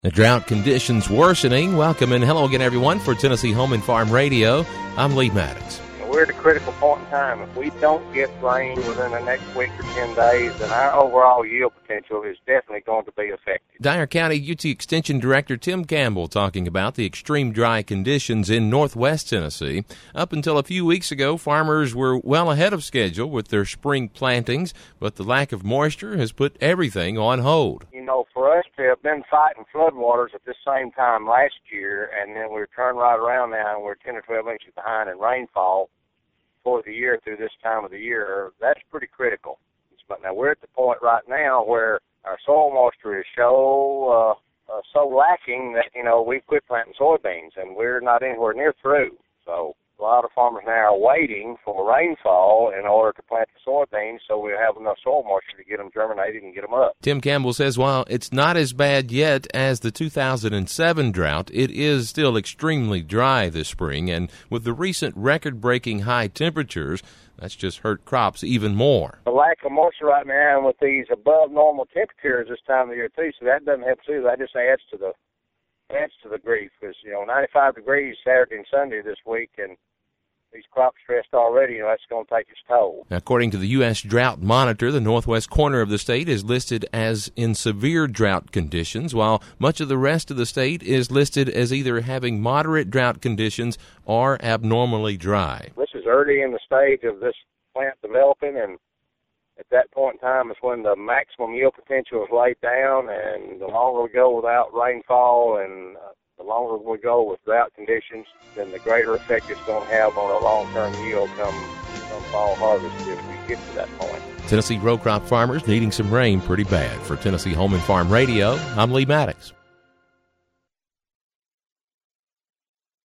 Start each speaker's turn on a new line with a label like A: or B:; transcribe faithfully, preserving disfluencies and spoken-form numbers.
A: The drought conditions worsening. Welcome and hello again, everyone, for Tennessee Home and Farm Radio. I'm Lee Maddox.
B: We're at a critical point in time. If we don't get rain within the next week or ten days, then our overall yield potential is definitely going to be affected.
A: Dyer County U T Extension Director Tim Campbell talking about the extreme dry conditions in northwest Tennessee. Up until a few weeks ago, farmers were well ahead of schedule with their spring plantings, but the lack of moisture has put everything on hold.
B: You know, for us to have been fighting floodwaters at the same time last year, and then we're turned right around now and we're ten or twelve inches behind in rainfall for the year through this time of the year, that's pretty critical. But now we're at the point right now where our soil moisture is so uh, uh, so lacking that, you know, we've quit planting soybeans, and we're not anywhere near through. So a lot of farmers now are waiting for rainfall in order to plant the soybeans so we have enough soil moisture to get them germinated and get them up.
A: Tim Campbell says while it's not as bad yet as the two thousand seven drought, it is still extremely dry this spring, and with the recent record-breaking high temperatures, that's just hurt crops even more.
B: The lack of moisture right now, and with these above normal temperatures this time of year too, so that doesn't help too. That just adds to the adds to the grief, because, you know, ninety-five degrees Saturday and Sunday this week, and these crops stressed already, you know, that's going to take its toll.
A: According to the U S Drought Monitor, the northwest corner of the state is listed as in severe drought conditions, while much of the rest of the state is listed as either having moderate drought conditions or abnormally dry.
B: This is early in the stage of this plant developing, and at that point in time is when the maximum yield potential is laid down, and the longer we go without rainfall and uh, the longer we go with drought conditions, then the greater effect it's going to have on a long-term yield come, come fall harvest if we get to that point.
A: Tennessee row crop farmers needing some rain pretty bad. For Tennessee Home and Farm Radio, I'm Lee Maddox.